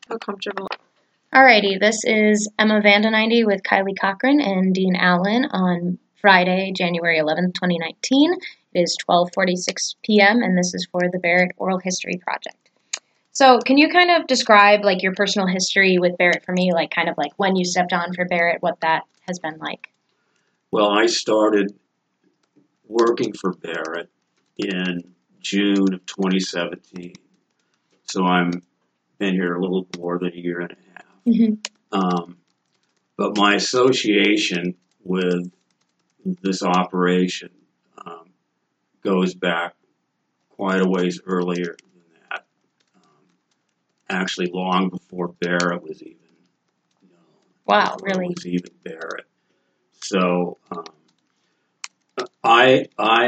So comfortable. Alrighty, this is Emma Vandeninde with Kylie Cochran and Dean Allen on Friday, January 11th, 2019. It is 12:46 p.m. and this is for the Barrett Oral History Project. So, can you kind of describe like your personal history with Barrett for me, like kind of like when you stepped on for Barrett, what that has been like? Well, I started working for Barrett in June of 2017, so I'm been here a little more than a year and a half. Mm-hmm. But my association with this operation goes back quite a ways earlier than that. Actually, long before Barrett was even known. Wow, before really? it was even Barrett. So I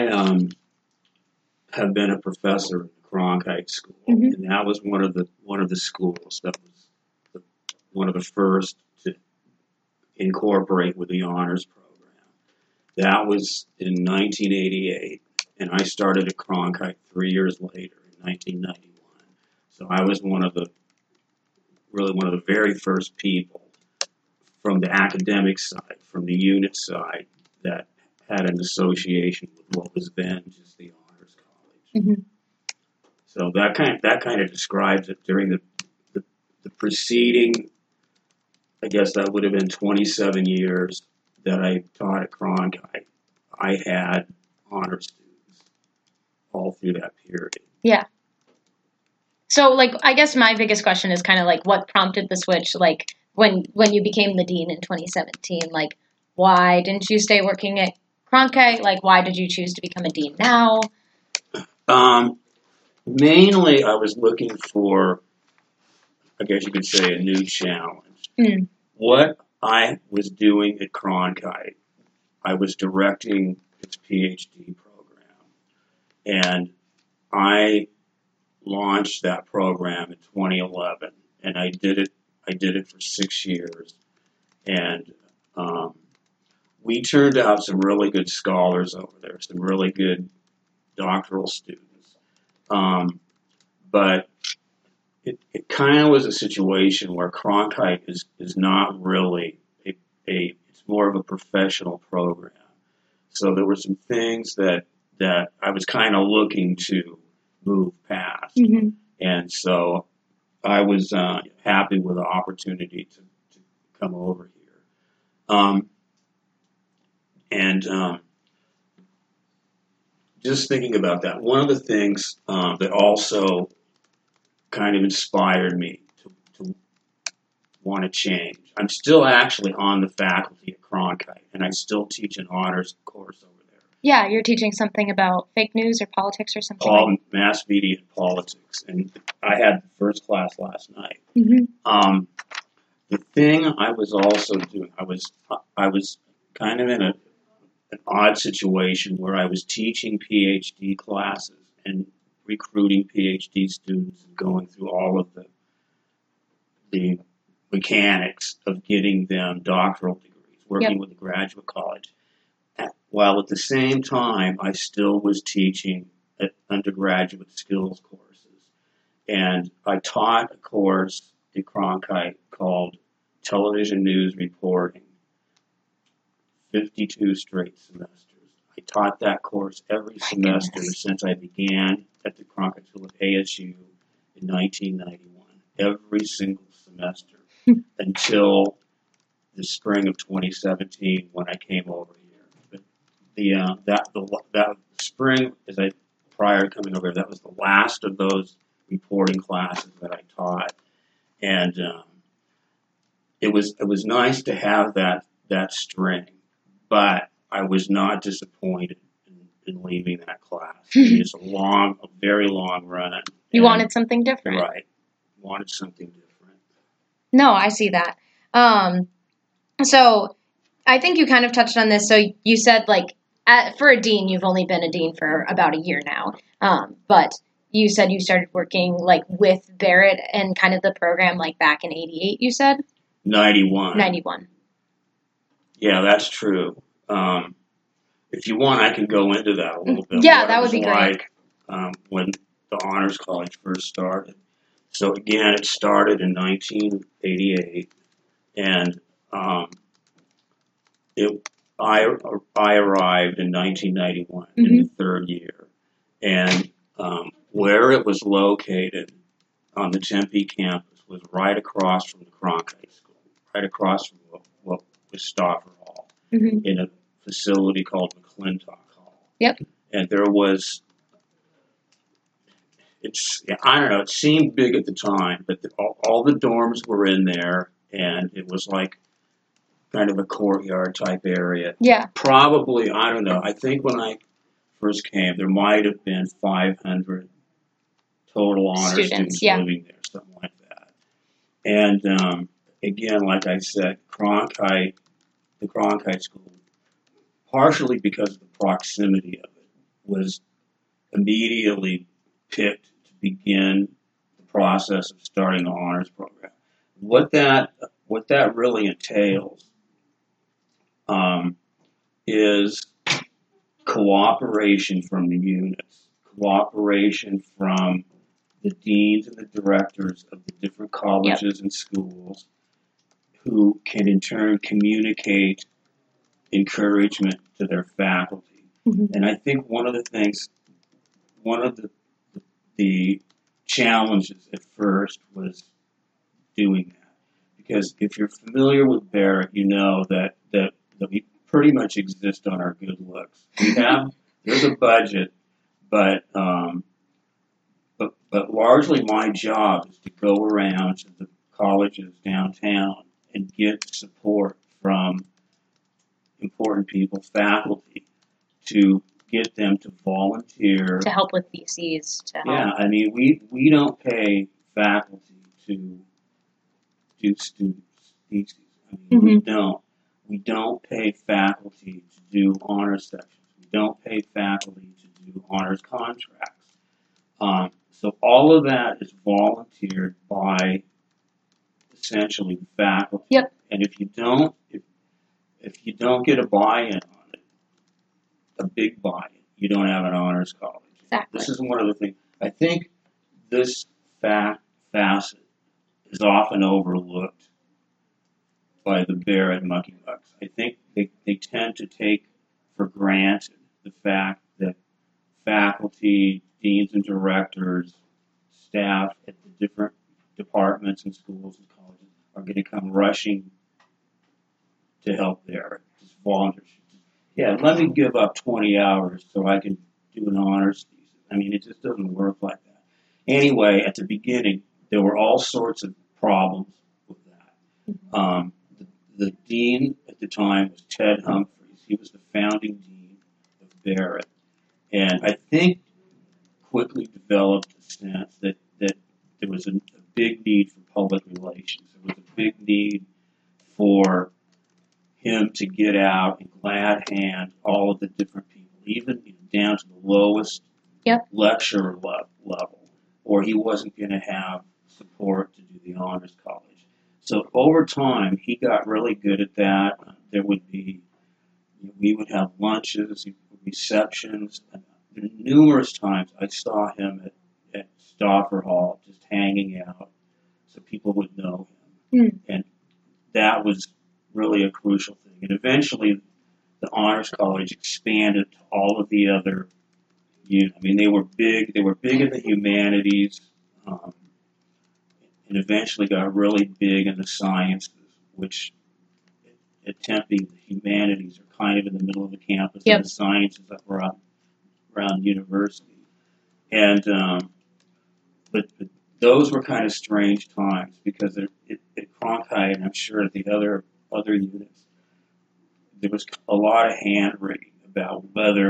have been a professor in the Cronkite School, Mm-hmm. and that was one of the schools that was one of the first to incorporate with the honors program. That was in 1988, and I started at Cronkite 3 years later in 1991. So I was one of the very first people from the academic side, from the unit side, that had an association with what was then just the honors college. Mm-hmm. So that kind of describes it. During the preceding, I guess that would have been 27 years that I taught at Cronkite, I had honor students all through that period. Yeah. So, like, I guess my biggest question is kind of like what prompted the switch, like when you became the dean in 2017, like why didn't you stay working at Cronkite? Like, why did you choose to become a dean now? Mainly, I was looking for, I guess you could say, a new challenge. Mm. What I was doing at Cronkite, I was directing its PhD program, and I launched that program in 2011, and I did it for 6 years, and we turned out some really good scholars over there, some really good doctoral students. But it kind of was a situation where Cronkite is not really it's more of a professional program. So there were some things that I was kind of looking to move past. Mm-hmm. And so I was happy with the opportunity to come over here. And just thinking about that, one of the things that also kind of inspired me to want to change. I'm still actually on the faculty at Cronkite, and I still teach an honors course over there. Yeah, you're teaching something about fake news or politics or something. Mass media and politics, and I had the first class last night. Mm-hmm. The thing I was also doing, I was kind of in an odd situation where I was teaching PhD classes and recruiting PhD students and going through all of the mechanics of getting them doctoral degrees, working with the graduate college. While at the same time, I still was teaching undergraduate skills courses. And I taught a course at Cronkite called Television News Reporting, 52 straight semesters. I taught that course every semester since I began at the Cronkite School at ASU in 1991, every single semester until the spring of 2017 when I came over here. But that spring, prior to coming over here, that was the last of those reporting classes that I taught, and it was nice to have that string, but I was not disappointed in leaving that class. It's a very long run. You wanted something different, right? Wanted something different. No, I see that. So I think you kind of touched on this. So you said like for a dean, you've only been a dean for about a year now. But you said you started working like with Barrett and kind of the program like back in 88, you said? 91. 91. Yeah, that's true. If you want, I can go into that a little bit. Yeah, that would be great. When the Honors College first started. So again, it started in 1988, and it, I arrived in 1991 in the third year, and where it was located on the Tempe campus was right across from the Cronkite School, right across from what was Stauffer Hall, in a facility called McClintock Hall. Yep. And there was, I don't know, it seemed big at the time, but all the dorms were in there, and it was like kind of a courtyard type area. Yeah. Probably, I don't know, I think when I first came, there might have been 500 total honor students living there, something like that. And again, like I said, the Cronkite School, partially because of the proximity of it, was immediately picked to begin the process of starting the honors program. What that really entails is cooperation from the units, cooperation from the deans and the directors of the different colleges and schools, who can in turn communicate encouragement to their faculty. And I think one of the challenges at first was doing that. Because if you're familiar with Barrett, you know that we pretty much exist on our good looks. There's a budget, but largely my job is to go around to the colleges downtown and get support from important people, faculty, to get them to volunteer. To help with theses. Yeah, I mean, we don't pay faculty to do students' theses. I mean, we don't. We don't pay faculty to do honors sections. We don't pay faculty to do honors contracts. So all of that is volunteered by essentially the faculty. Yep. And if you don't get a buy-in on it, a big buy-in, you don't have an honors college. Exactly. This is one of the things. I think this facet is often overlooked by the Barrett Mucky Bucks. I think they tend to take for granted the fact that faculty, deans and directors, staff at the different departments and schools and colleges are going to come rushing to help Barrett. Just volunteers. Yeah, let me give up 20 hours so I can do an honors thesis. I mean, it just doesn't work like that. Anyway, at the beginning, there were all sorts of problems with that. The dean at the time was Ted Humphreys. He was the founding dean of Barrett. And I think quickly developed a sense that there was a big need for public relations. There was a big need for him to get out and glad hand all of the different people, even down to the lowest lecturer level, or he wasn't going to have support to do the honors college. So over time, he got really good at that. We would have lunches, receptions. Numerous times I saw him at Stauffer Hall just hanging out so people would know him. And that was really a crucial thing. And eventually the Honors College expanded to all of the other units. I mean, they were big in the humanities, and eventually got really big in the sciences, which at Tempe, the humanities are kind of in the middle of the campus, and the sciences up around university. And but those were kind of strange times because at Cronkite, and I'm sure at the other units, there was a lot of hand wringing about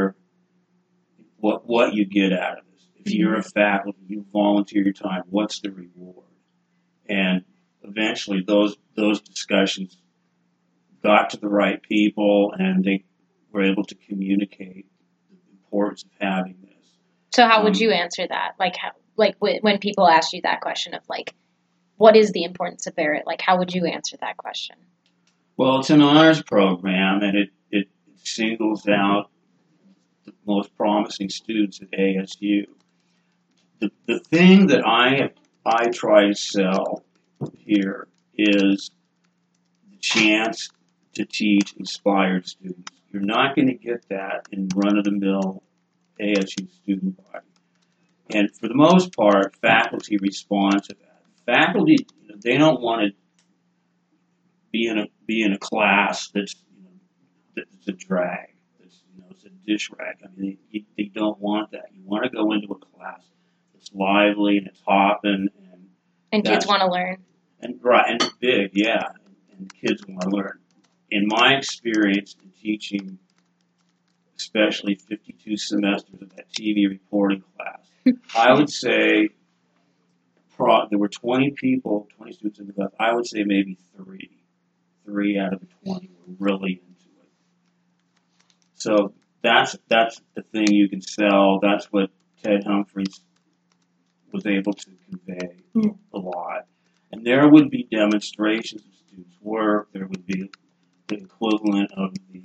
what you get out of this. If you're a faculty, you volunteer your time, what's the reward? And eventually those discussions got to the right people, and they were able to communicate the importance of having this. So how would you answer that? When people ask you that question of what is the importance of Barrett? How would you answer that question? Well, it's an honors program, and it singles out the most promising students at ASU. The thing that I have I try to sell here is the chance to teach inspired students. You're not going to get that in run-of-the-mill ASU student body. And for the most part, faculty respond to that. Faculty, they don't want to be in a class that's that's a drag, that's it's a dish rag. I mean, they don't want that. You want to go into a class that's lively and it's hopping and kids want to learn. And right, and it's big, yeah, and kids want to learn. In my experience in teaching, especially 52 semesters of that TV reporting class, I would say there were 20 students in the class. I would say maybe three out of the 20 were really into it. So that's the thing you can sell. That's what Ted Humphries was able to convey a lot. And there would be demonstrations of students' work. There would be the equivalent of the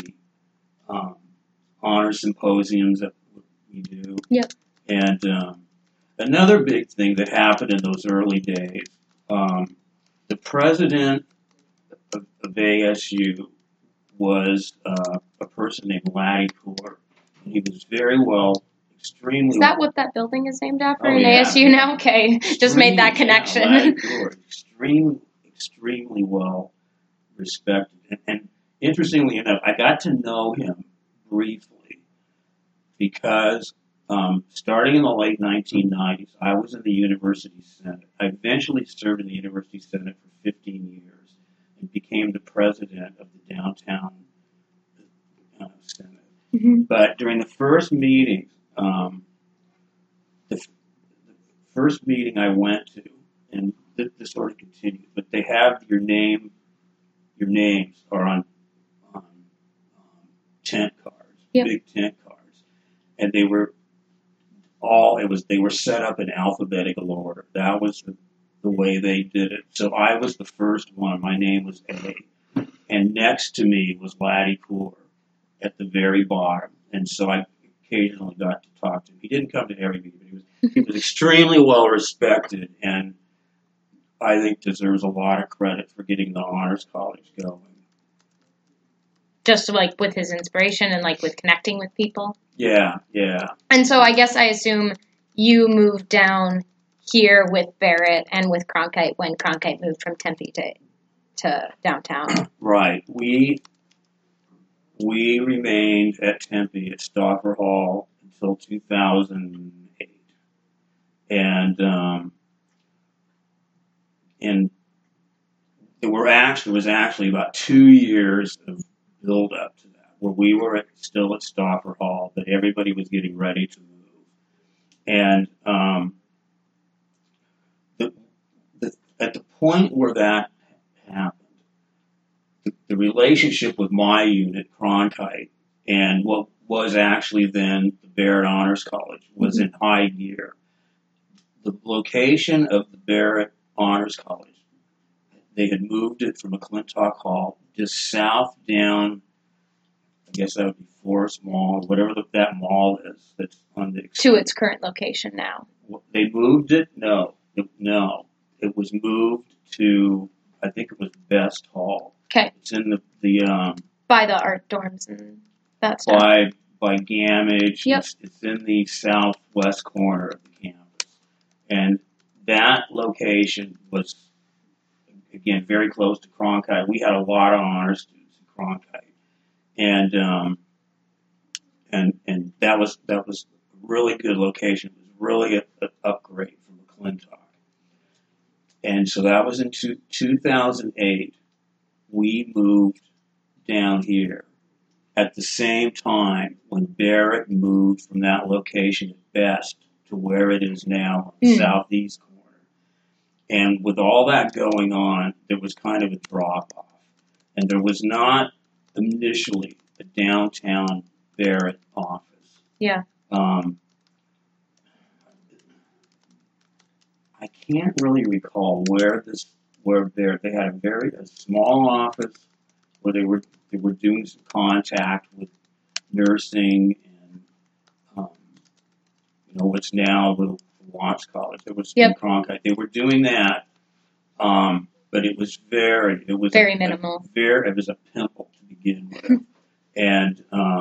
honor symposiums that we do. Yep. And another big thing that happened in those early days, the president of ASU was a person named Laddie Poor. And he was very well, extremely... Is that what that building is named after in yeah. ASU now? Okay, just made that connection. Yeah, Laddie Poor, extremely well respected. And interestingly enough, I got to know him briefly because starting in the late 1990s, I was in the University Senate. I eventually served in the University Senate for 15 years and became the president of the downtown Senate. Mm-hmm. But during the first meeting, the first meeting I went to, and this sort of continued, but they have your names are on tent cards, yep. Big tent cards, and they were set up in alphabetical order. That was the way they did it. So I was the first one. My name was A, and next to me was Laddie Poor at the very bottom, and so I occasionally got to talk to him. He didn't come to every meeting, but he was extremely well respected, and I think deserves a lot of credit for getting the Honors College going. Just like with his inspiration and like with connecting with people? Yeah. And so I guess I assume you moved down here with Barrett and with Cronkite when Cronkite moved from Tempe to downtown. Right. We remained at Tempe at Stauffer Hall until 2008. And there was actually about 2 years of build up to that, where we were still at Stauffer Hall, but everybody was getting ready to move. And at the point where that happened, the relationship with my unit, Cronkite, and what was actually then the Barrett Honors College was in high gear. The location of the Barrett Honors College, they had moved it from McClintock Hall just south down, I guess that would be Forest Mall, whatever that mall is that's on the... To its current location now. They moved it? No. It was moved to, I think it was Best Hall. Okay. It's in the by the art dorms and that stuff. By Gamage. Yep. It's in the southwest corner of the campus. And that location was, again, very close to Cronkite. We had a lot of honor students in Cronkite. And that was a really good location. It was really an upgrade from McClintock. And so that was in 2008. We moved down here at the same time when Barrett moved from that location at Best to where it is now, on the southeast corner. And with all that going on, there was kind of a drop-off. And there was not initially a downtown Barrett office. Yeah. I can't really recall where they had a small office where they were doing some contact with nursing and what's now the Watts College. There was Yep. in Cronkite. They were doing that, but it was very minimal. It was a pimple to begin with, and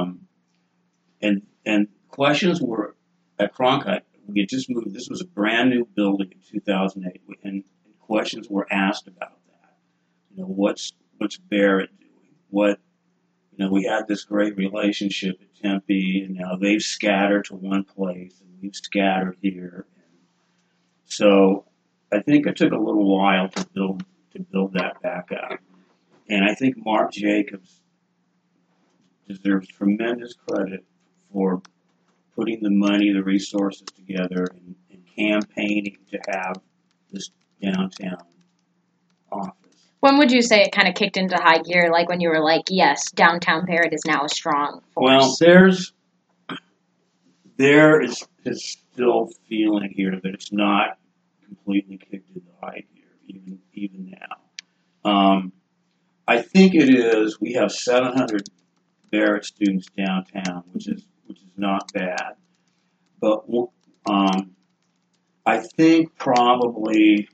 questions were at Cronkite. We had just moved. This was a brand new building in 2008, and questions were asked about that. What's Barrett doing? We had this great relationship at Tempe, and now they've scattered to one place, and we've scattered here. And so I think it took a little while to build that back up. And I think Mark Jacobs deserves tremendous credit for putting the money, the resources together, and campaigning to have this downtown office. When would you say it kind of kicked into high gear? Like when you were like, yes, downtown Barrett is now a strong force. Well, there is still feeling here that it's not completely kicked into high gear, even now. I think it is. We have 700 Barrett students downtown, which is not bad. But I think probably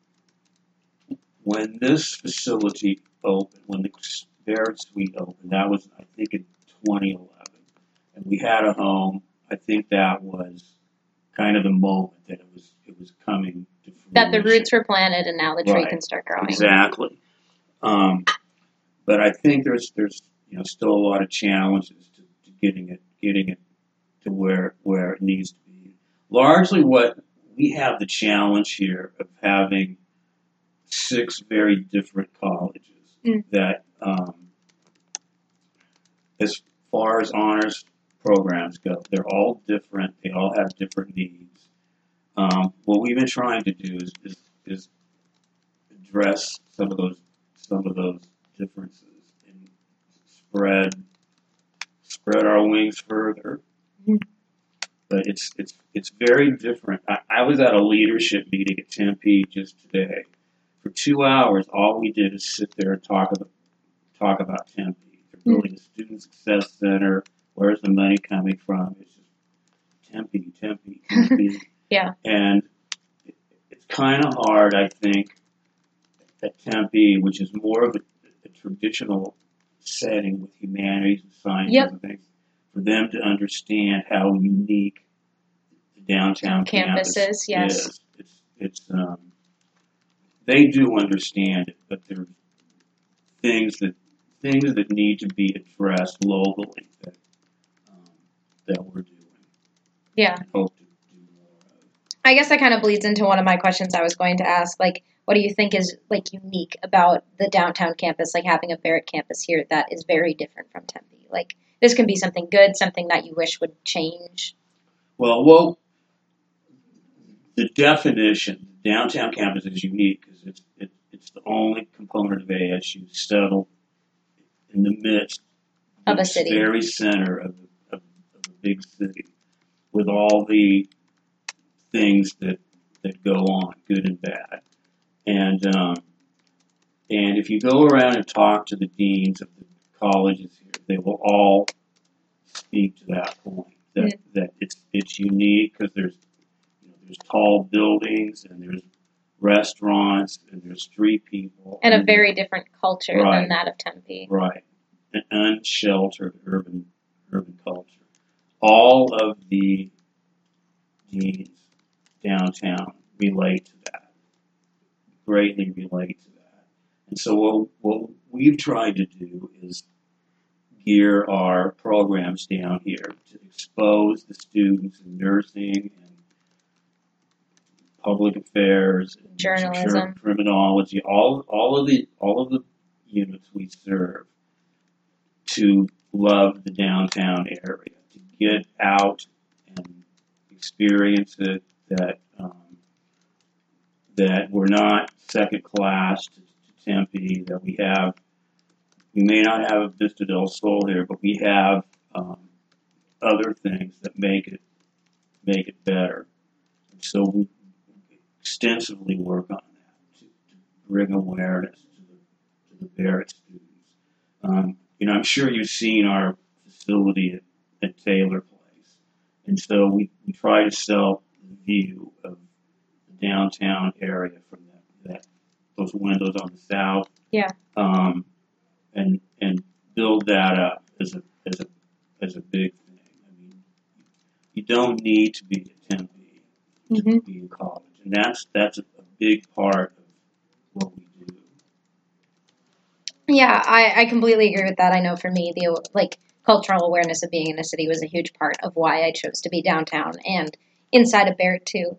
when this facility opened, when the Barrett Suite opened, that was, I think, in 2011, and we had a home. I think that was kind of the moment that it was coming to fruition. That the roots were planted, and now the tree can start growing. Exactly. But I think there's still a lot of challenges to getting it to where it needs to be. Largely, what we have the challenge here of having 6 very different colleges that, as far as honors programs go, they're all different. They all have different needs. What we've been trying to do is address some of those differences and spread our wings further. But it's very different. I was at a leadership meeting at Tempe just today. For 2 hours, all we did is sit there and talk about Tempe. They're building a student success center. Where's the money coming from? It's just Tempe. Yeah. And it's kind of hard, I think, at Tempe, which is more of a traditional setting with humanities and sciences and things, for them to understand how unique the downtown campus is. Yes. It's they do understand it, but there are things that need to be addressed locally that we're doing. Yeah. I hope to do more of. I guess that kind of bleeds into one of my questions I was going to ask. Like, what do you think is like unique about the downtown campus, like having a Barrett campus here that is very different from Tempe? Like, this can be something good, something that you wish would change. Well, the definition, downtown campus is unique because it's the only component of ASU settled in the midst of a city, very center of a big city, with all the things that go on, good and bad. And if you go around and talk to the deans of the colleges here, they will all speak to that point, that it's unique because there's tall buildings and there's restaurants and there's street people. And a very different culture than that of Tempe. Right. An unsheltered urban culture. All of the deans downtown relate to that, greatly relate to that. And so what we've tried to do is gear our programs down here to expose the students in nursing and public affairs, and journalism, criminology, all of the units we serve, to love the downtown area, to get out and experience it, that we're not second class to Tempe, that we may not have a Vista del Sol here, but we have other things that make it better. And so we extensively work on that to bring awareness to the Barrett students. I'm sure you've seen our facility at Taylor Place, and so we try to sell the view of the downtown area from those windows on the south. Yeah. And build that up as a big thing. I mean, you don't need to be at Tempe to be in college, and that's a big part of what we do. Yeah, I completely agree with that. I know for me, the cultural awareness of being in a city was a huge part of why I chose to be downtown and inside of Barrett too.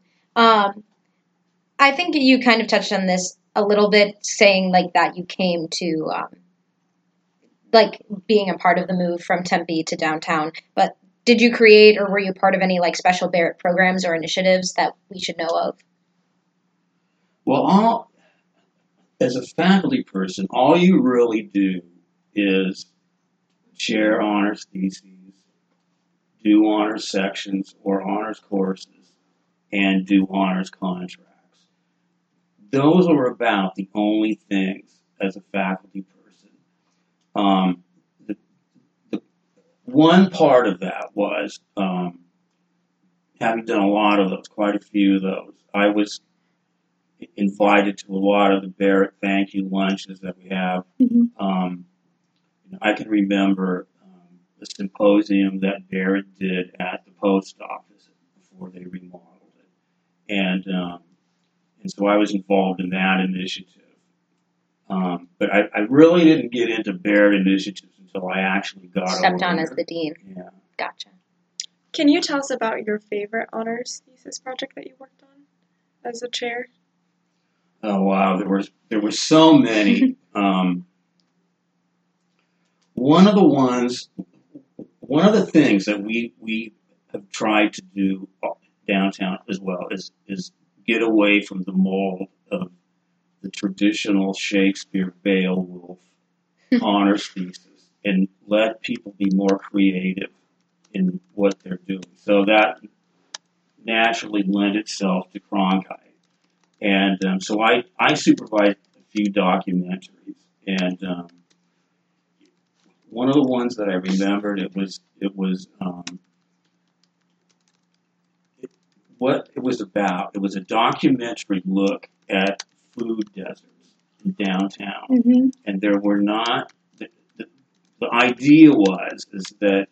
I think you kind of touched on this a little bit, saying like that you came to like being a part of the move from Tempe to downtown. But did you create or were you part of any like special Barrett programs or initiatives that we should know of? Well, as a faculty person, all you really do is share honors theses, do honors sections or honors courses, and do honors contracts. Those are about the only things as a faculty person. The one part of that was having done a lot of those, quite a few of those. I was invited to a lot of the Barrett thank you lunches that we have. I can remember the symposium that Barrett did at the post office before they remodeled it, and so I was involved in that initiative. But I really didn't get into Barrett initiatives until I actually got stepped on as the dean. Yeah. Gotcha. Can you tell us about your favorite honors thesis project that you worked on as a chair? Oh wow, there were so many. One of the things that we have tried to do downtown as well is get away from the mold of the traditional Shakespeare Beowulf honors thesis and let people be more creative in what they're doing. So that naturally lent itself to Cronkite. And so I supervised a few documentaries, and one of the ones that I remembered, what it was about. It was a documentary look at food deserts in downtown, and there were not. The idea is that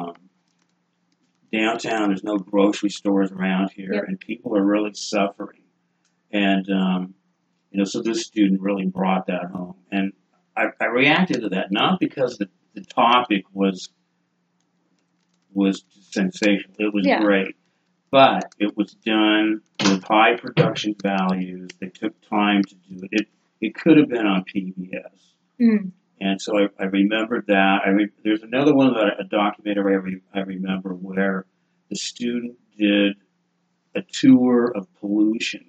downtown, there's no grocery stores around here, and people are really suffering. And so this student really brought that home, and I reacted to that not because the topic was sensational. It was great, but it was done with high production values. They took time to do it. It could have been on PBS, and so I remembered that. There's another one, a documentary I remember where the student did a tour of pollution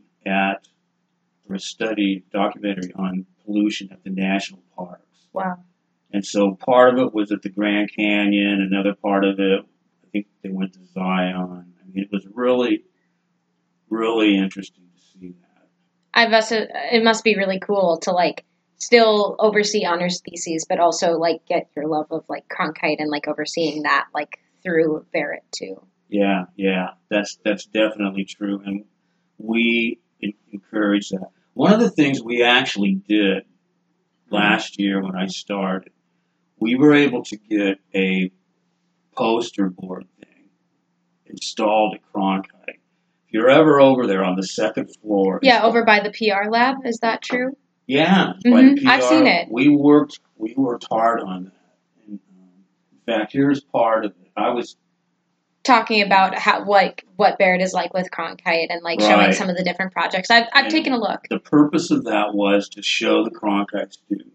or a documentary on pollution at the national parks. Wow. And so part of it was at the Grand Canyon, another part of it, I think they went to Zion. I mean, it was really, really interesting to see that. It must be really cool to like still oversee honors theses, but also like get your love of like Cronkite and like overseeing that like through Barrett too. Yeah, that's definitely true, and we encourage that. One of the things we actually did last year when I started, we were able to get a poster board thing installed at Cronkite. If you're ever over there on the second floor. Yeah, over by the PR lab, is that true? Yeah, by the PR. I've seen it. We worked hard on that. And, in fact, here's part of it. I was talking about what Barrett is like with Cronkite and like showing some of the different projects. I've taken a look. The purpose of that was to show the Cronkite students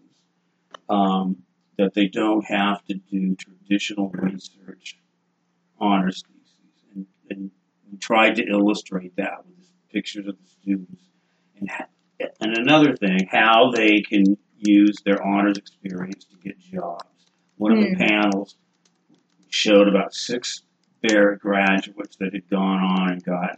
that they don't have to do traditional research honors theses, and we tried to illustrate that with pictures of the students, and another thing, how they can use their honors experience to get jobs. One of the panels showed about 6 Barrett graduates that had gone on and gotten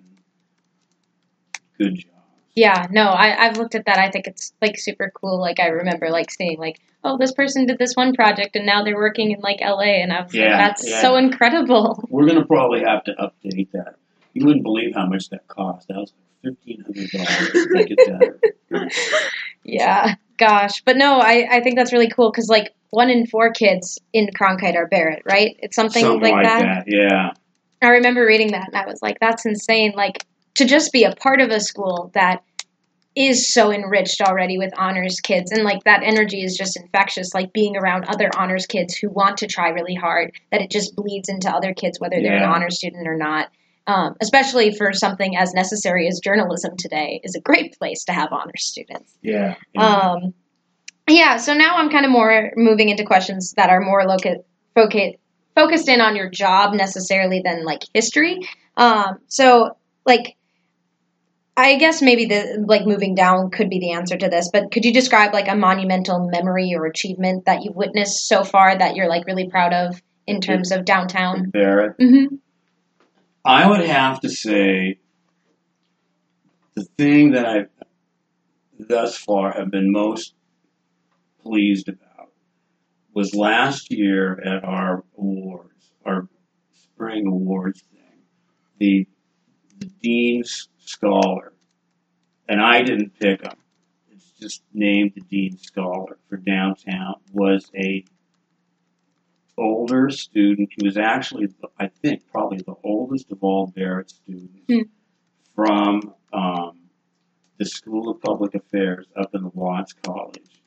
good jobs. Yeah, no, I've looked at that. I think it's like super cool. Like I remember like seeing like, oh, this person did this one project and now they're working in like LA, and I was like, that's so incredible. We're gonna probably have to update that. You wouldn't believe how much that cost. That was like $1,500 to make it done. Yeah, gosh. But no, I think that's really cool because, like, 1 in 4 kids in Cronkite are Barrett, right? It's something like that. Yeah. I remember reading that, and I was like, that's insane. Like, to just be a part of a school that is so enriched already with honors kids, and, like, that energy is just infectious, like, being around other honors kids who want to try really hard, that it just bleeds into other kids, whether they're an Yeah. honor student or not. Especially for something as necessary as journalism today, is a great place to have honors students. Yeah. Yeah, so now I'm kind of more moving into questions that are more focused in on your job necessarily than, like, history. So, like, I guess maybe moving down could be the answer to this, but could you describe, like, a monumental memory or achievement that you've witnessed so far that you're, like, really proud of in terms of downtown? Barrett. Mm-hmm. I would have to say the thing that I thus far have been most pleased about was last year at our awards, our spring awards thing, the Dean's Scholar, and I didn't pick him. It's just named the Dean's Scholar for downtown, was a older student. He was actually, I think, probably the oldest of all Barrett students from the School of Public Affairs up in the Watts College.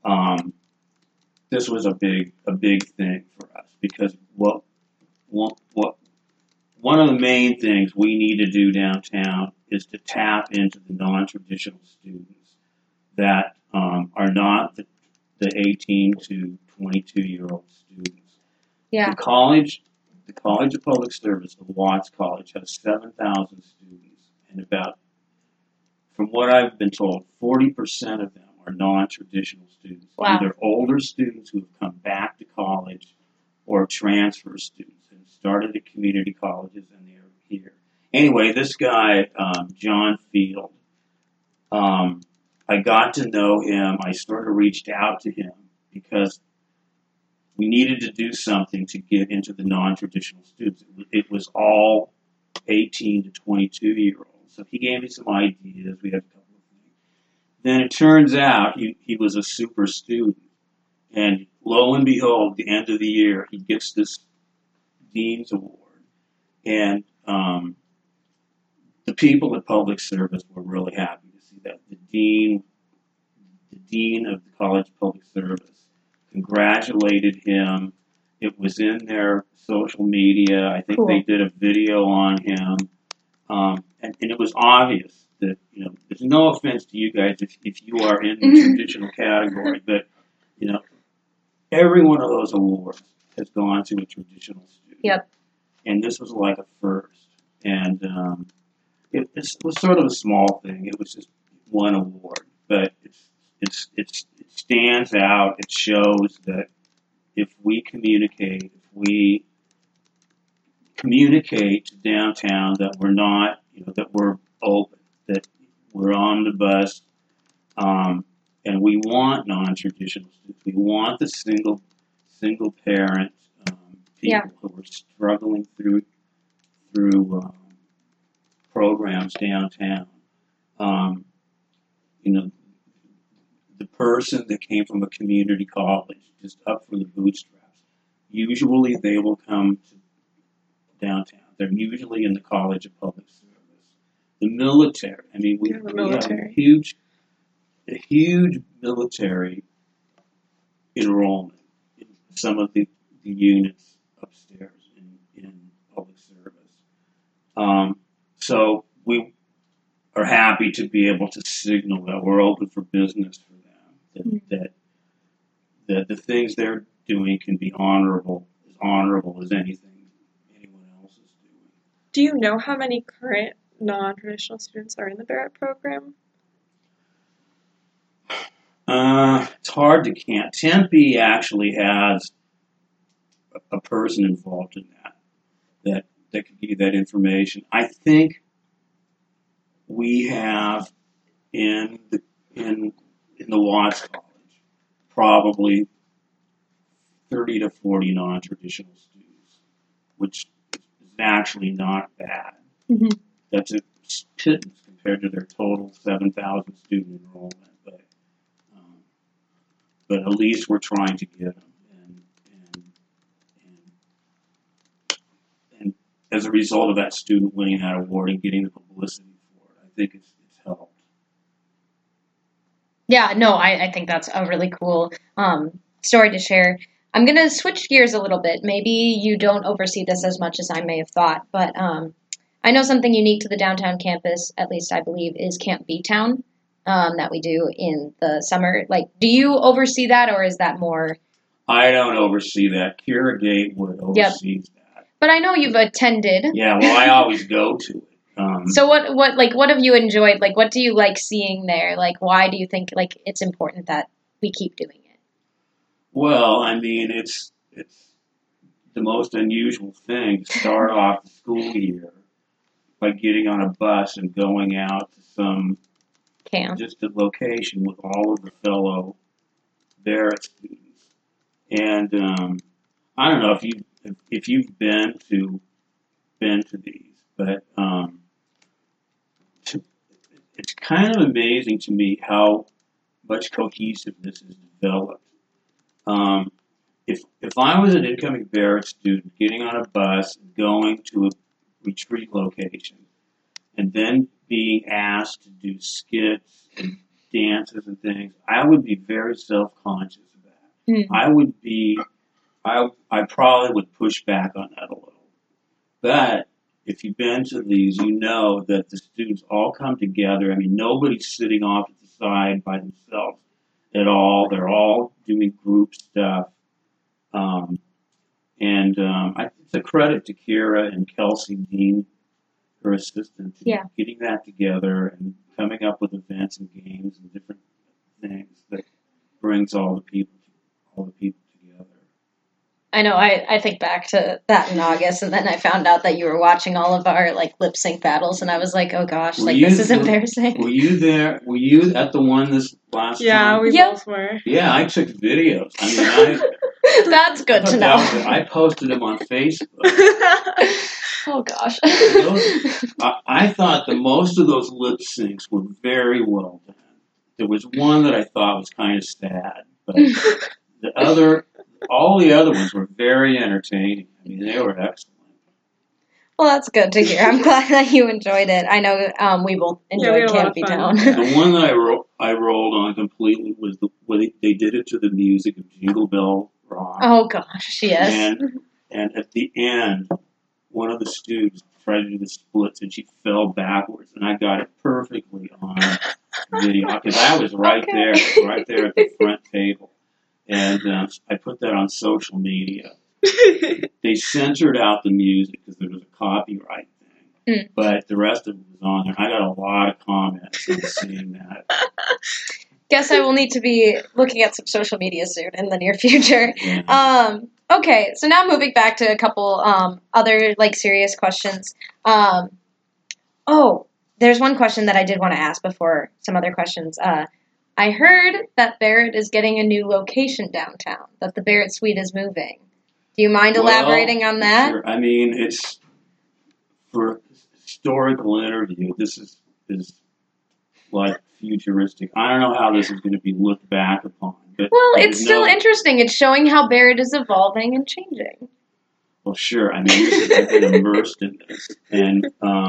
This was a big thing for us because one of the main things we need to do downtown is to tap into the non-traditional students that are not the 18 to 22-year-old students. Yeah. The College of Public Service, the Watts College, has 7,000 students, and from what I've been told, 40% of them are non-traditional students. Wow. Either older students who have come back to college or transfer students and started at community colleges and they're here. Anyway, this guy, John Field, I got to know him. I sort of reached out to him because we needed to do something to get into the non-traditional students. It was all 18 to 22-year-olds. So he gave me some ideas. We had a couple of things. Then it turns out he was a super student. And lo and behold, the end of the year, he gets this Dean's Award. And the people at Public Service were really happy to see that. The dean of the College of Public Service congratulated him. It was in their social media. I think they did a video on him. And it was obvious that, there's no offense to you guys if you are in the traditional category, but, every one of those awards has gone to a traditional student. Yep. And this was like a first. And it was sort of a small thing. It was just one award. But it stands out. It shows that if we communicate to downtown that we're not, that we're open, that we're on the bus, and we want non-traditional students. We want the single parent people who are struggling through programs downtown. The person that came from a community college, just up from the bootstraps, usually they will come to downtown. They're usually in the College of Public Service. The military. I mean, we have a huge military enrollment in some of the units upstairs in public service. So we are happy to be able to signal that we're open for business for them. That the things they're doing can be honorable as anything anyone else is doing. Do you know how many current non-traditional students are in the Barrett program? It's hard to count. Tempe actually has a person involved in that could give you that information. I think we have in the Watts College probably 30 to 40 non-traditional students, which is actually not bad. Mhm. That's a pittance compared to their total 7,000 student enrollment. But at least we're trying to get them. And as a result of that student winning that award and getting the publicity for it, I think it's helped. Yeah, no, I think that's a really cool story to share. I'm going to switch gears a little bit. Maybe you don't oversee this as much as I may have thought, but I know something unique to the downtown campus, at least I believe, is Camp B-Town that we do in the summer. Like, do you oversee that, or is that more? I don't oversee that. Kira Gatewood oversees that. But I know you've attended. Yeah, well, I always go to it. So what have you enjoyed? Like, what do you like seeing there? Like, why do you think like it's important that we keep doing it? Well, I mean, it's the most unusual thing to start off the school year by getting on a bus and going out to some distant location with all of the fellow Barrett students. And I don't know if you've been to these, but it's kind of amazing to me how much cohesiveness is developed. If I was an incoming Barrett student getting on a bus and going to a retreat location and then being asked to do skits and dances and things, I would be very self-conscious of that. Mm-hmm. I probably would push back on that a little. But if you've been to these, you know that the students all come together. I mean, nobody's sitting off at the side by themselves at all. They're all doing group stuff. It's a credit to Kira and Kelsey Dean, her assistant, getting that together and coming up with events and games and different things that brings all the people together. I know. I think back to that in August, and then I found out that you were watching all of our like lip sync battles, and I was like, oh gosh, this is embarrassing. Were you there? Were you at the one this last time? Yeah, we both were. Yeah, I took videos. I mean, that's good to know. I posted them on Facebook. Oh gosh. I thought that most of those lip syncs were very well done. There was one that I thought was kind of sad, but all the other ones were very entertaining. I mean, they were excellent. Well, that's good to hear. I'm glad that you enjoyed it. I know we both enjoyed Camp B-Town. The one that I rolled on completely was when they did it to the music of Jingle Bell Rock. Oh gosh, yes. And at the end, one of the students tried to do the splits, and she fell backwards, and I got it perfectly on video because I was right there at the front table. And I put that on social media. They censored out the music because there was a copyright thing. But the rest of it was on there. I got a lot of comments on seeing that. Guess I will need to be looking at some social media soon in the near future. Yeah. Okay, so now moving back to a couple other like serious questions. There's one question that I did want to ask before some other questions. I heard that Barrett is getting a new location downtown, that the Barrett Suite is moving. Do you mind elaborating on that? Sure. I mean, it's for a historical interview. This is like futuristic. I don't know how this is going to be looked back upon. But it's still interesting. It's showing how Barrett is evolving and changing. Well, sure. I mean, I've been immersed in this. And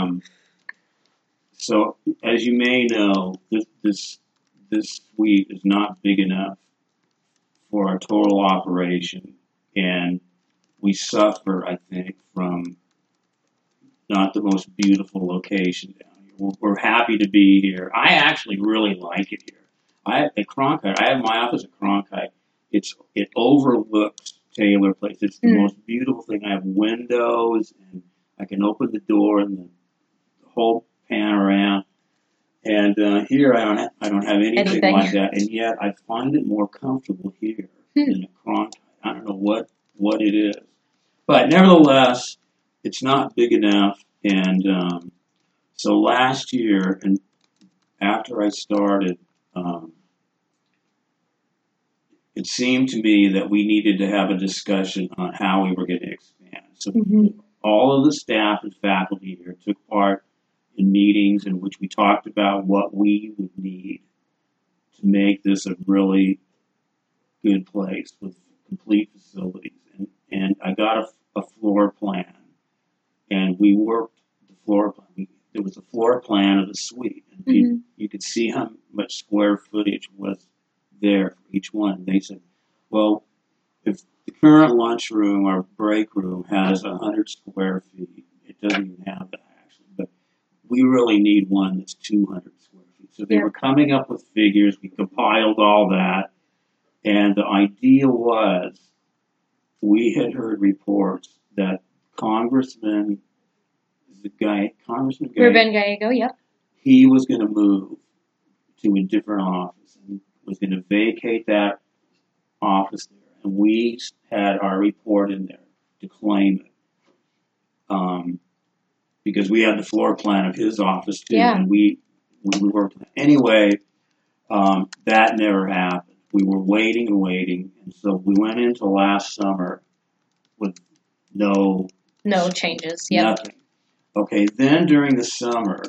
so, as you may know, this suite is not big enough for our total operation, and we suffer, I think, from not the most beautiful location down here. We're happy to be here. I actually really like it here. At Cronkite, I have my office at Cronkite. It overlooks Taylor Place. It's the most beautiful thing. I have windows, and I can open the door and the whole panorama. And here I don't have anything like that, and yet I find it more comfortable here than at Cronkite. I don't know what it is, but nevertheless, it's not big enough. And so last year, and after I started, it seemed to me that we needed to have a discussion on how we were going to expand. So all of the staff and faculty here took part in meetings in which we talked about what we would need to make this a really good place with complete facilities. And I got a floor plan, and we worked the floor plan. There was a floor plan of the suite, and you could see how much square footage was there for each one. They said, well, if the current lunchroom or break room has 100 square feet, it doesn't even have that actually, but we really need one that's 200 square feet. So they were coming up with figures. We compiled all that, and the idea was we had heard reports that Congressman Ruben Gallego, yep. He was going to move to a different office and was going to vacate that office there. And we had our report in there to claim it. Because we had the floor plan of his office too. Yeah. And we worked on it. Anyway, that never happened. We were waiting and waiting. And so we went into last summer with no changes. Yep. Nothing. Okay, then during the summer,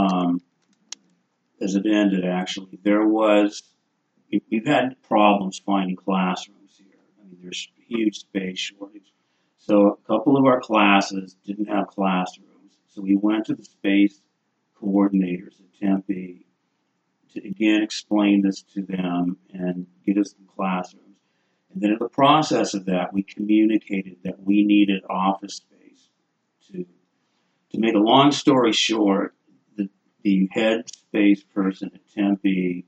as it ended actually, we've had problems finding classrooms here. I mean, there's huge space shortage. So a couple of our classes didn't have classrooms. So we went to the space coordinators at Tempe to again explain this to them and get us some classrooms. And then in the process of that, we communicated that we needed office space. To make a long story short, the head space person at Tempe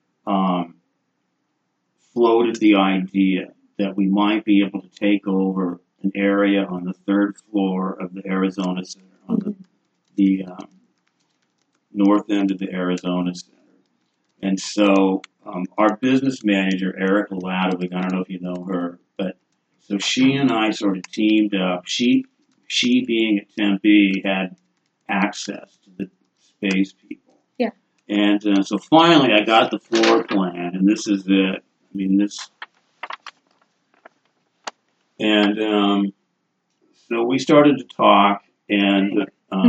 floated the idea that we might be able to take over an area on the third floor of the Arizona Center, on the north end of the Arizona Center. And so our business manager, Erica Ladovic, I don't know if you know her, but so she and I sort of teamed up. She being at Tempe had access to the space people. Yeah. And so finally I got the floor plan, and this is it. I mean, and so we started to talk, and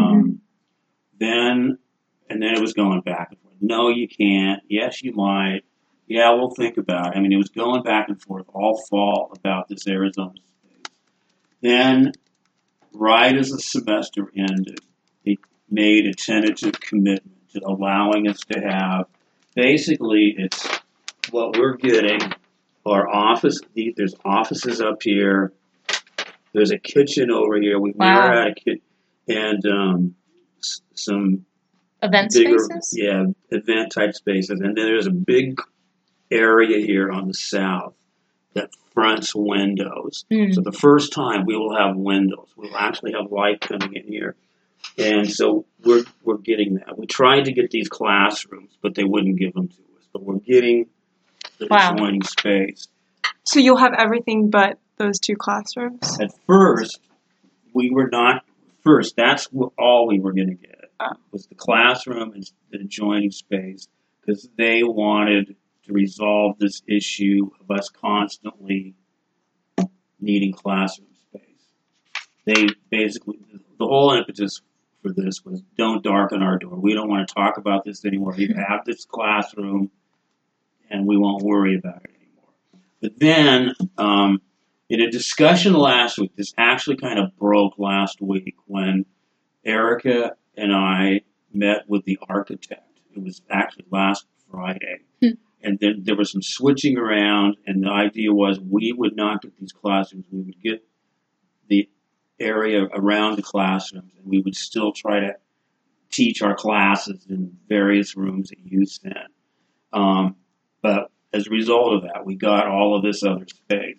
then it was going back and forth. No, you can't. Yes, you might. Yeah, we'll think about it. I mean, it was going back and forth all fall about this Arizona space. Then, right as the semester ended, they made a tentative commitment to allowing us to have, basically, it's what we're getting, our office, there's offices up here, there's a kitchen over here, we've never had a kitchen, and some event bigger, spaces? Yeah, event type spaces, and then there's a big area here on the south that fronts windows. So the first time we will have windows. We'll actually have light coming in here. And so we're getting that. We tried to get these classrooms, but they wouldn't give them to us. But we're getting the adjoining space. So you'll have everything but those two classrooms? At first, we were not. First, that's all we were going to get was the classroom and the adjoining space, because they wanted to resolve this issue of us constantly needing classroom space. They basically, the whole impetus for this was, don't darken our door. We don't want to talk about this anymore. You have this classroom, and we won't worry about it anymore. But then, in a discussion last week, this actually kind of broke last week when Erica and I met with the architect. It was actually last Friday. And then there was some switching around, and the idea was we would not get these classrooms. We would get the area around the classrooms, and we would still try to teach our classes in various rooms at USEN. But as a result of that, we got all of this other space.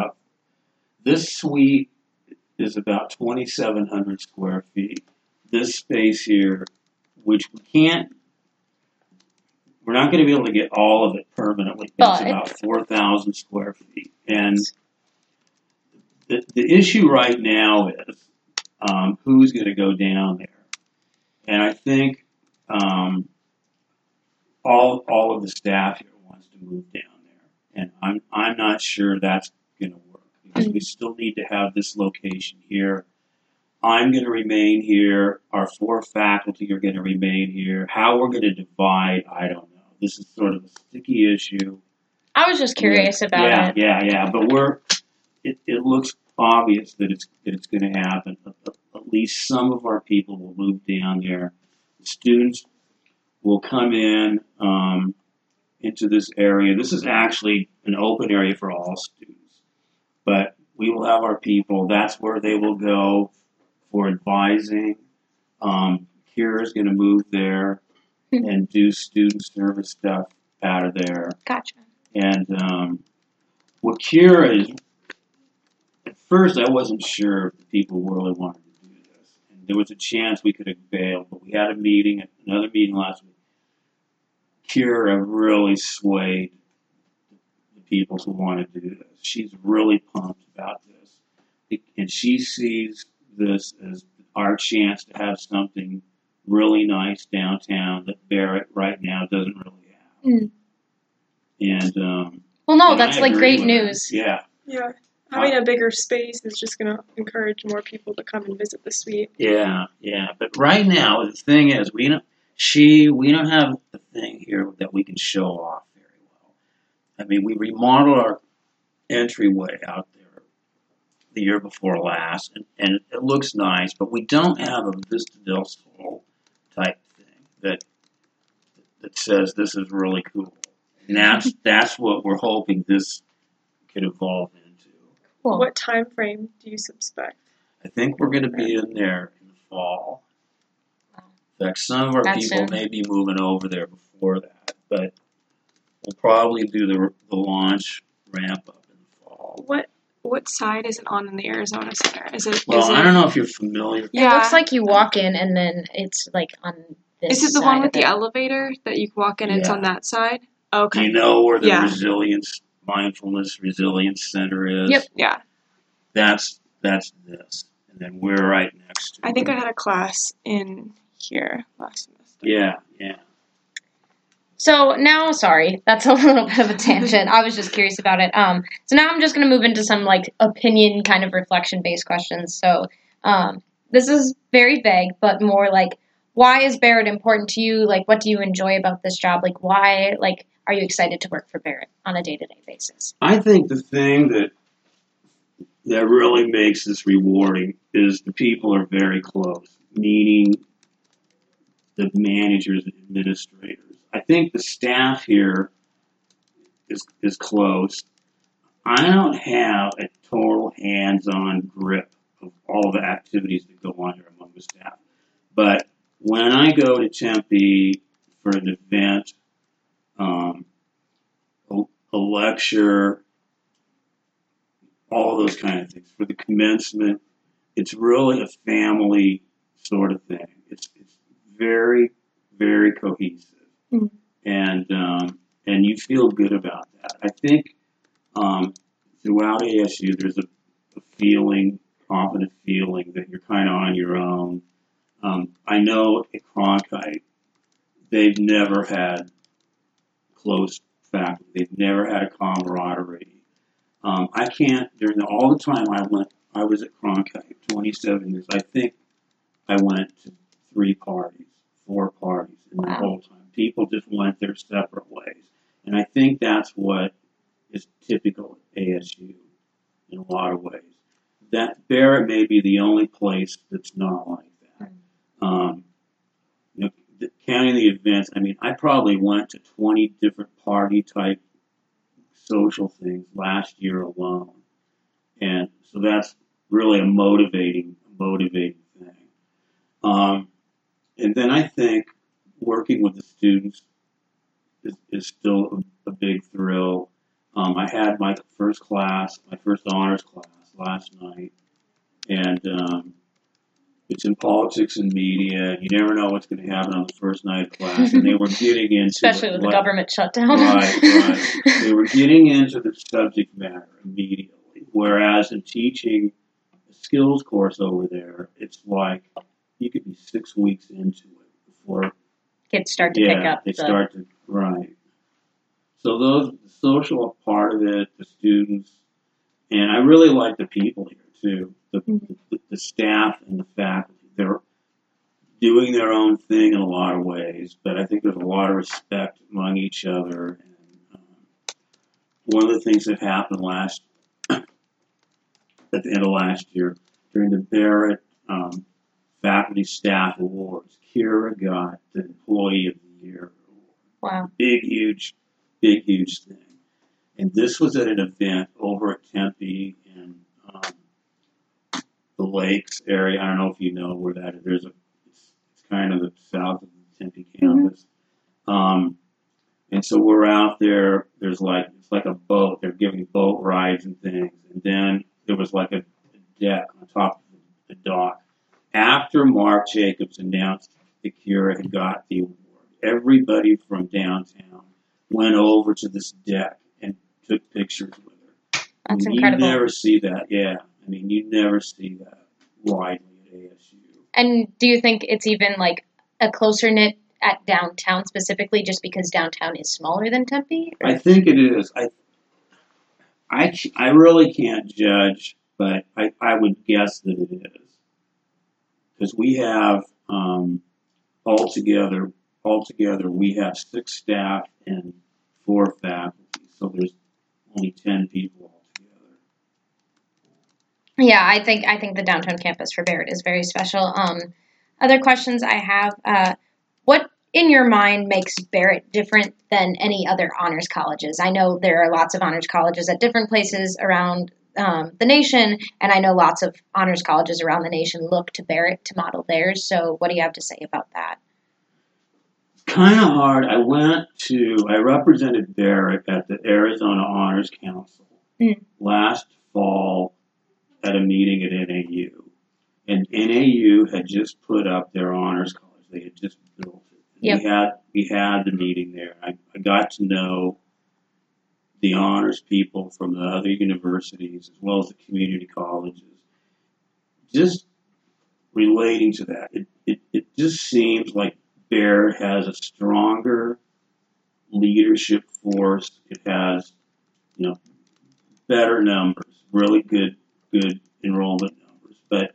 This suite is about 2,700 square feet. This space here, which we're not going to be able to get all of it permanently. It's about 4,000 square feet. And the issue right now is who's going to go down there. And I think all of the staff here wants to move down there. And I'm not sure that's going to work, because we still need to have this location here. I'm going to remain here. Our 4 faculty are going to remain here. How we're going to divide, I don't know. This is sort of a sticky issue. I was just curious about it. Yeah. But it looks obvious that it's going to happen. At least some of our people will move down there. The students will come in into this area. This is actually an open area for all students, but we will have our people. That's where they will go for advising. Kira is going to move there and do student service stuff out of there. Gotcha. And what Kira is, at first I wasn't sure if the people really wanted to do this. And there was a chance we could have bailed, but we had another meeting last week. Kira really swayed the people who want to do this. She's really pumped about this. And she sees this as our chance to have something really nice downtown that Barrett right now doesn't really have. Mm. And well, no, and that's I like agree great with her. news. Yeah. Yeah. Having a bigger space is just going to encourage more people to come and visit the suite. Yeah. But right now, the thing is, we don't have a thing here that we can show off very well. I mean, we remodeled our entryway out there the year before last, and it looks nice, but we don't have a Vista del Sol type thing that says this is really cool. And that's what we're hoping this could evolve into. Cool. What time frame do you suspect? I think we're going to be in there in the fall. In fact, some of our That's people soon. may be moving over there before that, but we'll probably do the launch ramp up in the fall. What side is it on in the Arizona Center? Is it? Well, I don't know if you're familiar. It looks like you walk in and then it's like on this Is it the side one of with the it. elevator that you walk in? It's Yeah. on that side. Do Okay. you know where the Yeah. Mindfulness Resilience Center is? Yep. Yeah. That's this, and then we're right next to I think it. I had a class in here last semester. Yeah. So now, sorry, that's a little bit of a tangent. I was just curious about it. So now I'm just going to move into some like opinion kind of reflection based questions. So this is very vague, but more like, why is Barrett important to you? Like, what do you enjoy about this job? Like, why, like, are you excited to work for Barrett on a day-to-day basis? I think the thing that really makes this rewarding is the people are very close, meaning the managers and administrators. I think the staff here is close. I don't have a total hands-on grip of all the activities that go on here among the staff. But when I go to Tempe for an event, a lecture, all those kind of things, for the commencement, it's really a family sort of thing. It's very, very cohesive. Mhm. And you feel good about that. I think throughout ASU there's a feeling, confident feeling that you're kind of on your own. I know at Cronkite they've never had close faculty. They've never had a camaraderie. I can't, during all the time I was at Cronkite, 27 years, I think I went to 3 parties, 4 parties in the Wow. whole time. People just went their separate ways. And I think that's what is typical at ASU in a lot of ways. That Barrett may be the only place that's not like that. Counting the events, I mean, I probably went to 20 different party type social things last year alone. And so that's really a motivating thing. And then I think working with the students is still a big thrill. I had my first honors class last night, and it's in politics and media, and you never know what's going to happen on the first night of class. And they were getting into Especially with the government shutdown. Right. They were getting into the subject matter immediately. Whereas in teaching a skills course over there, it's like you could be 6 weeks into it before Kids start to pick up. they start to, right. So the social part of it, the students, and I really like the people here too. The staff and the faculty, they're doing their own thing in a lot of ways, but I think there's a lot of respect among each other. And one of the things that happened at the end of last year during the Barrett Faculty Staff Awards, Kira got the Employee of the Year award. Wow. Big, huge thing. And this was at an event over at Tempe in the Lakes area. I don't know if you know where that is. It's kind of the south of the Tempe campus. And so we're out there. It's like a boat. They're giving boat rides and things. And then there was like a deck on top of the dock. After Mark Jacobs announced that Kira had got the award, everybody from downtown went over to this deck and took pictures with her. That's incredible. You never see that, yeah. I mean, you never see that widely at ASU. And do you think it's even like a closer knit at downtown specifically, just because downtown is smaller than Tempe? Or? I think it is. I really can't judge, but I would guess that it is. Because we have, altogether, we have 6 staff and 4 faculty. So there's only 10 people altogether. Yeah, I think the downtown campus for Barrett is very special. Other questions I have, what in your mind makes Barrett different than any other honors colleges? I know there are lots of honors colleges at different places around the nation, and I know lots of honors colleges around the nation look to Barrett to model theirs. So what do you have to say about that? Kind of hard. I represented Barrett at the Arizona Honors Council last fall at a meeting at NAU. And NAU had just put up their honors college. They had just built it. Yep. We had the meeting there. I got to know the honors people from the other universities as well as the community colleges. Just relating to that, it just seems like Barrett has a stronger leadership force. It has, better numbers, really good enrollment numbers. But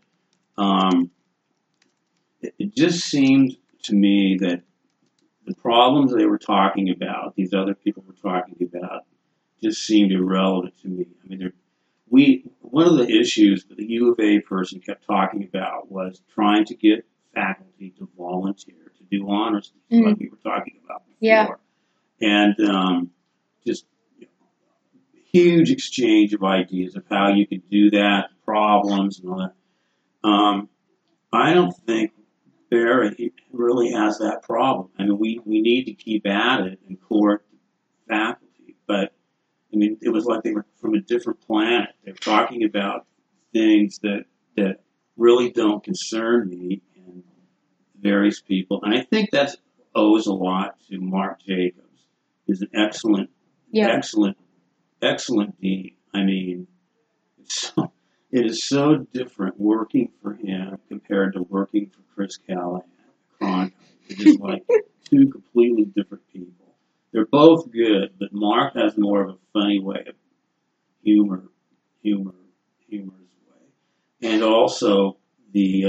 it just seemed to me that the problems they were talking about, these other people were talking about, just seemed irrelevant to me. I mean, one of the issues that the U of A person kept talking about was trying to get faculty to volunteer to do honors, like we were talking about before. Yeah. And just huge exchange of ideas of how you could do that, problems and all that. I don't think Barrett really has that problem. I mean, we need to keep at it and court faculty, but I mean, it was like they were from a different planet. They were talking about things that really don't concern me and various people. And I think that owes a lot to Mark Jacobs. He's an excellent dean. I mean, it is so different working for him compared to working for Chris Callahan. It is like 2 completely different people. They're both good, but Mark has more of a funny way of humorous way. And also the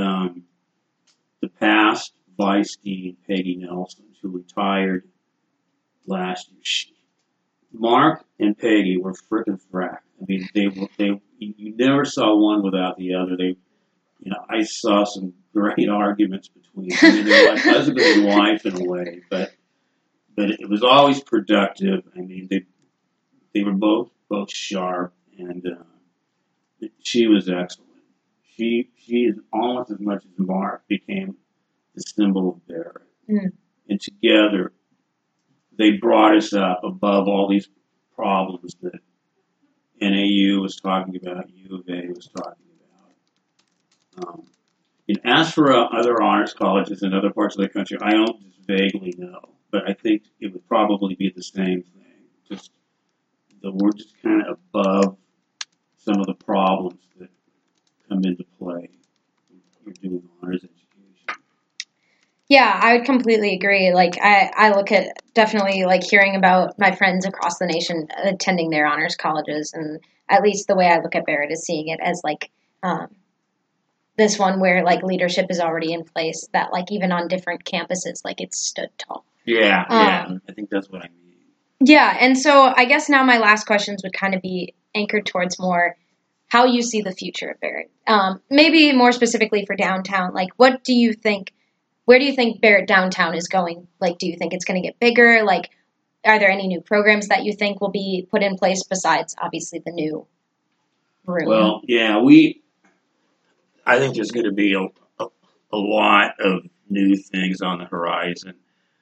past vice dean, Peggy Nelson, who retired last year. Mark and Peggy were frickin' frack. I mean, you never saw one without the other. I saw some great arguments between them. I mean, they're like husband and wife in a way, but it was always productive. I mean, they were both sharp, and she was excellent. She is almost as much as Mark became the symbol of Barrett. And together, they brought us up above all these problems that NAU was talking about, U of A was talking about. And as for other honors colleges in other parts of the country, I don't just vaguely know, but I think it would probably be the same thing. We're just kind of above some of the problems that come into play when you're doing honors education. Yeah, I would completely agree. Like, I look at definitely like hearing about my friends across the nation attending their honors colleges, and at least the way I look at Barrett is seeing it as like this one where like leadership is already in place, that like even on different campuses, like it's stood tall. Yeah, I think that's what I mean. Yeah, and so I guess now my last questions would kind of be anchored towards more how you see the future of Barrett. Maybe more specifically for downtown, like what do you think, where do you think Barrett downtown is going? Like, do you think it's going to get bigger? Like, are there any new programs that you think will be put in place besides obviously the new room? Well, yeah, I think there's going to be a lot of new things on the horizon.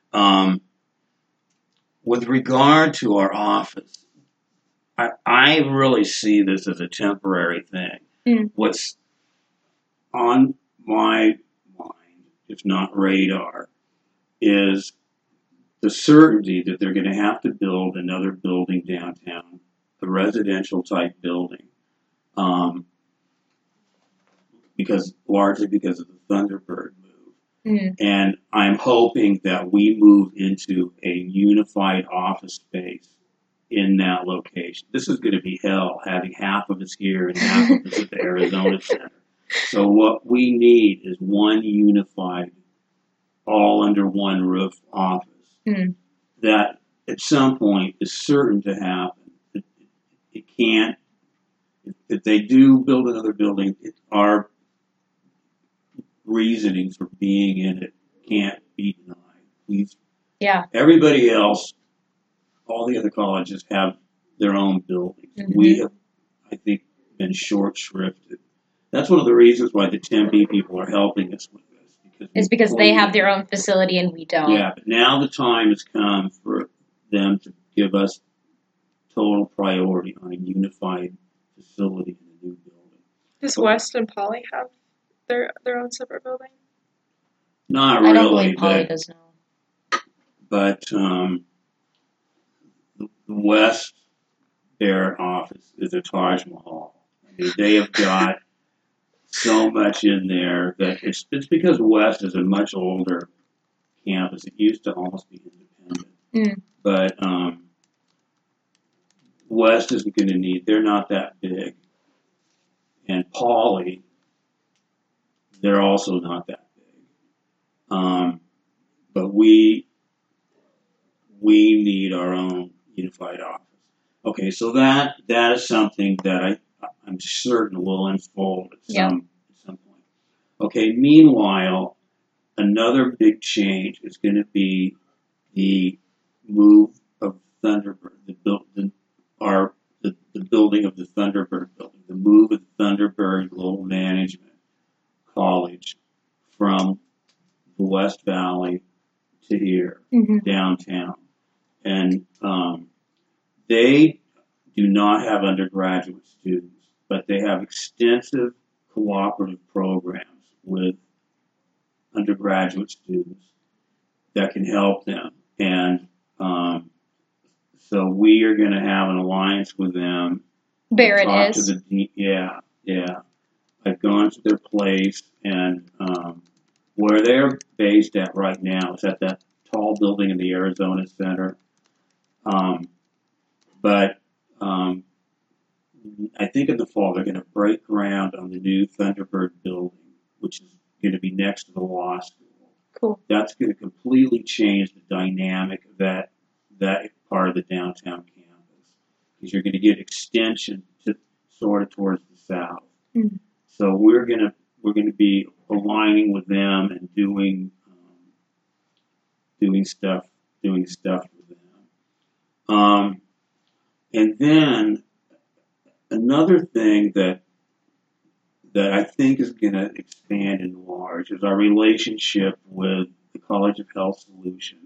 With regard to our office, I really see this as a temporary thing. What's on my mind, if not radar, is the certainty that they're going to have to build another building downtown, a residential type building, largely because of the Thunderbird move. And I'm hoping that we move into a unified office space in that location. This is going to be hell, having half of us here and half of us at the Arizona Center. So what we need is one unified, all under one roof office that at some point is certain to happen. It can't, if they do build another building, our reasoning for being in it can't be denied. Everybody else, all the other colleges have their own buildings. We have, I think, been short-shrifted. That's one of the reasons why the Tempe people are helping us with this. It's because they have their own facility and we don't. Yeah, but now the time has come for them to give us total priority on a unified facility in a new building. Does West and Poly have their own separate building? Not really. I don't believe Poly does now. But the West Barrett office is a Taj Mahal. I mean, they have got so much in there that it's because West is a much older campus. It used to almost be independent. But West isn't going to need, they're not that big. And Poly, they're also not that big. But we need our own unified office. Okay, so that is something that I'm certain will unfold at some point. Okay, meanwhile, another big change is going to be the move of Thunderbird, the building of the Thunderbird building, the move of Thunderbird Global Management College from the West Valley to here, downtown. And they do not have undergraduate students, but they have extensive cooperative programs with undergraduate students that can help them. And so we are going to have an alliance with them. Barrett is? Yeah. I've gone to their place, and where they're based at right now is at that tall building in the Arizona Center. But I think in the fall they're going to break ground on the new Thunderbird building, which is going to be next to the law school. Cool. That's going to completely change the dynamic of that part of the downtown campus, because you're going to get extension to sort of towards the south. So we're going to be aligning with them and doing stuff with them. And then another thing that I think is going to expand and enlarge is our relationship with the College of Health Solutions.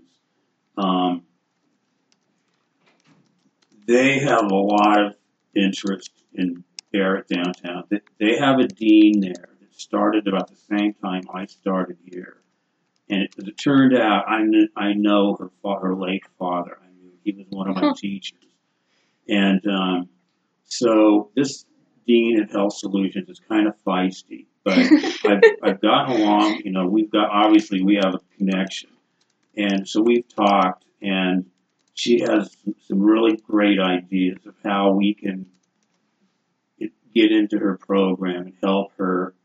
They have a lot of interest in Barrett downtown. They have a dean there that started about the same time I started here. And as it turned out, I know her late father. I knew he was one of my teachers. And so this dean at Health Solutions is kind of feisty, but I've gotten along. We have a connection, and so we've talked, and she has some really great ideas of how we can get into her program and help her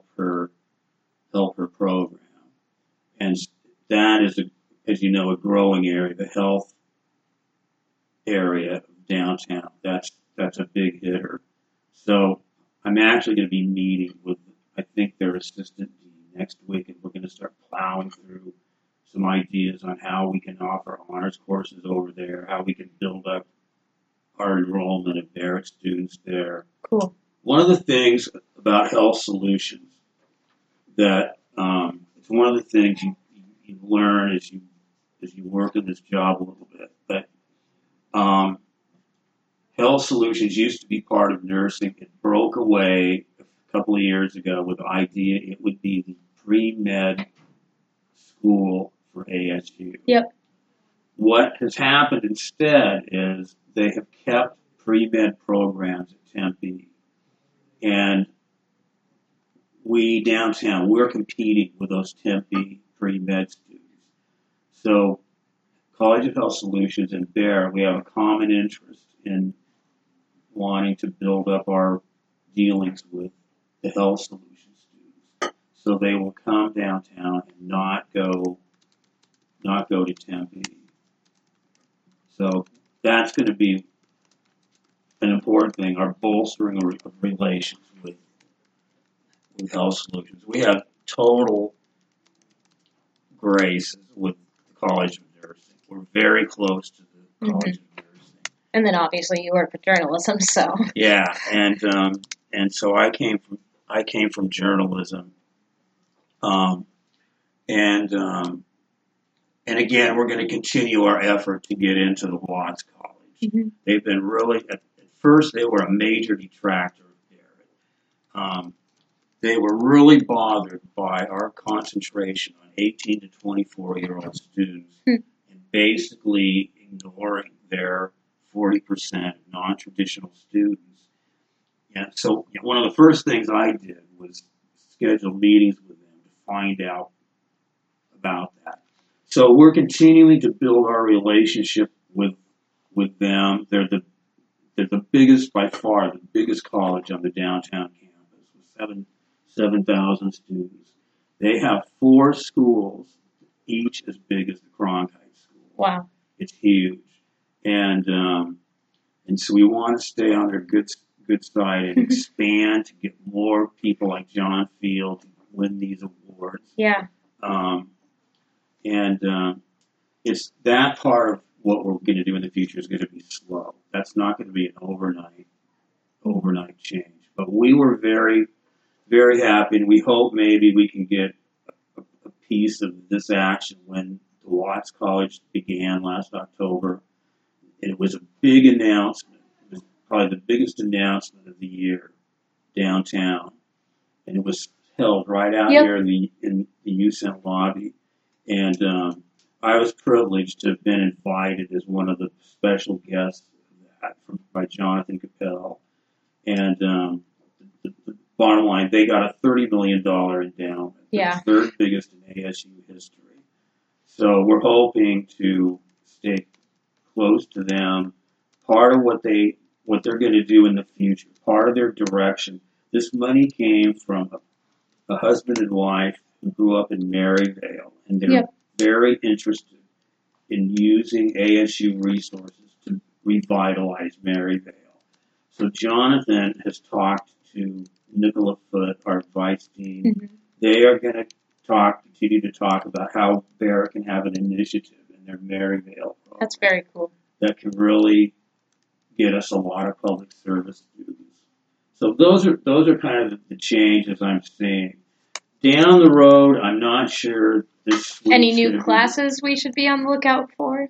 program. And that is, as you know, a growing area, the health area of downtown. That's a big hitter. So I'm actually going to be meeting with, I think, their assistant dean next week, and we're going to start plowing through some ideas on how we can offer honors courses over there, how we can build up our enrollment of Barrett students there. Cool. One of the things about Health Solutions that it's one of the things you learn as you work in this job a little bit. But Health Solutions used to be part of nursing. It broke away a couple of years ago with the idea it would be the pre-med school for ASU. Yep. What has happened instead is they have kept pre-med programs at Tempe, and we downtown, we're competing with those Tempe pre-med students. So College of Health Solutions and Barrett, we have a common interest in wanting to build up our dealings with the Health Solutions students. So they will come downtown and not go to Tempe. So that's going to be an important thing, our bolstering of relations with Health Solutions. We have total grace with the College of Nursing. We're very close to the College of Nursing. And then obviously you work with journalism, so. Yeah, and so I came from journalism, and again, we're going to continue our effort to get into the Watts College. Mm-hmm. They've been really, at first they were a major detractor of Barrett. They were really bothered by our concentration on 18 to 24-year-old students and basically ignoring their 40% non-traditional students. And so one of the first things I did was schedule meetings with them to find out about that. So we're continuing to build our relationship with them. They're the biggest, by far, the biggest college on the downtown campus with 7,000 students. They have 4 schools, each as big as the Cronkite School. Wow. It's huge. And so we want to stay on their good side and expand to get more people like John Field to win these awards. Yeah. It's that part of what we're going to do in the future is going to be slow. That's not going to be an overnight change. But we were very, very happy, and we hope maybe we can get a piece of this action when the Watts College began last October. It was a big announcement. It was probably the biggest announcement of the year downtown, and it was held right out here in the UCent lobby. And I was privileged to have been invited as one of the special guests of that by Jonathan Capel. And the bottom line, they got a $30 million endowment. Yeah. The third biggest in ASU history. So we're hoping to stay close to them. Part of what they're going to do in the future, part of their direction. This money came from a husband and wife who grew up in Maryvale, and they're very interested in using ASU resources to revitalize Maryvale. So Jonathan has talked to Nicola Foote, our vice dean. Mm-hmm. They are going to continue to talk about how Barrett can have an initiative in their Maryvale program. That's very cool. That can really get us a lot of public service students. So those are kind of the changes I'm seeing. Down the road, I'm not sure this week. Any new classes we should be on the lookout for?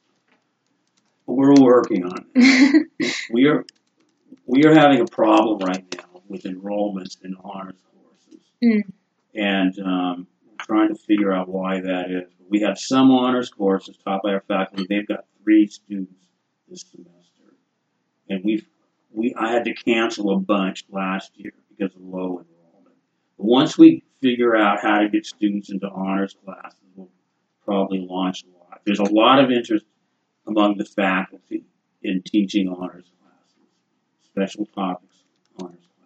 We're working on it. We are having a problem right now with enrollments in honors courses. And we're trying to figure out why that is. We have some honors courses taught by our faculty. They've got 3 students this semester. And I had to cancel a bunch last year because of low enrollment. But once we figure out how to get students into honors classes, we'll probably launch a lot. There's a lot of interest among the faculty in teaching honors classes, special topics honors classes.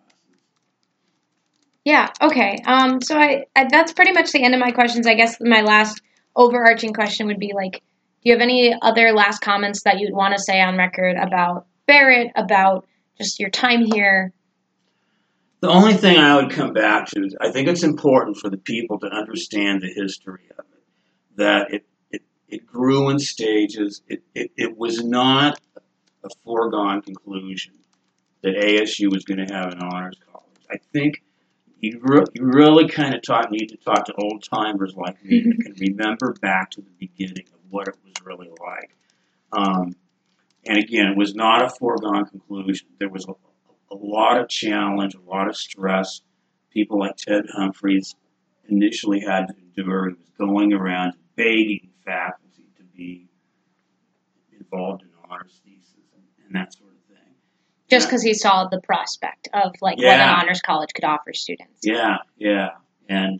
Yeah, okay. So I that's pretty much the end of my questions. I guess my last overarching question would be like, do you have any other last comments that you'd want to say on record about Barrett, about just your time here? The only thing I would come back to is I think it's important for the people to understand the history of it, that it grew in stages. It was not a foregone conclusion that ASU was going to have an honors college. I think you really kind of need to talk to old timers like me that can remember back to the beginning of what it was really like. And again, it was not a foregone conclusion. There was a lot of challenge, a lot of stress. People like Ted Humphreys initially had to endure. He was going around begging faculty to be involved in honors thesis and that sort of thing. Just because he saw the prospect of like what an honors college could offer students. Yeah, and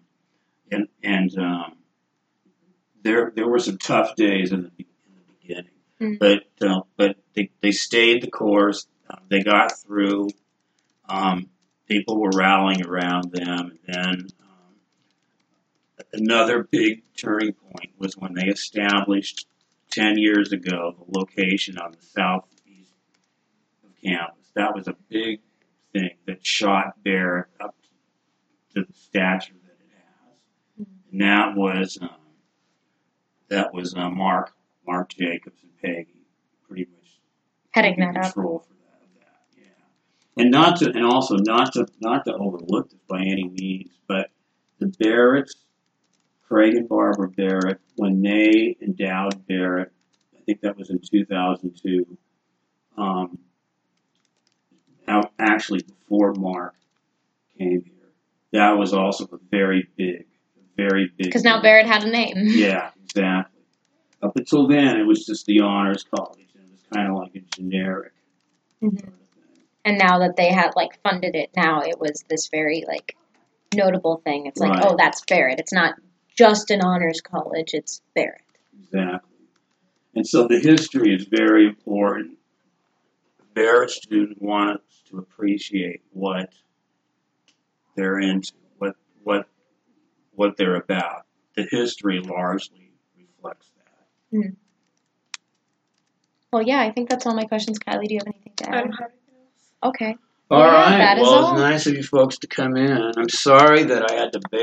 there were some tough days in the beginning, but they stayed the course. They got through. People were rallying around them, and then another big turning point was when they established 10 years ago the location on the southeast of campus. That was a big thing that shot Barrett up to the stature that it has. And that was Mark Jacobs and Peggy pretty much heading that up. Control for that, yeah. And also not to overlook this by any means, but the Barretts, Craig and Barbara Barrett, when they endowed Barrett, I think that was in 2002. Actually before Mark came here. That was also a very big. Because now Barrett had a name. Yeah, exactly. Up until then, it was just the honors college, and it was kind of like a generic sort of thing. And now that they had like funded it, now it was this very like notable thing. It's like, oh, that's Barrett. It's not just an honors college; it's Barrett. Exactly. And so the history is very important. Barrett students want us to appreciate what they're into, what they're about. The history largely reflects that. Well, yeah, I think that's all my questions. Kylie, do you have anything to add? I don't have anything else. Okay. All right. That is Well, all. it's nice of you folks to come in. I'm sorry that I had to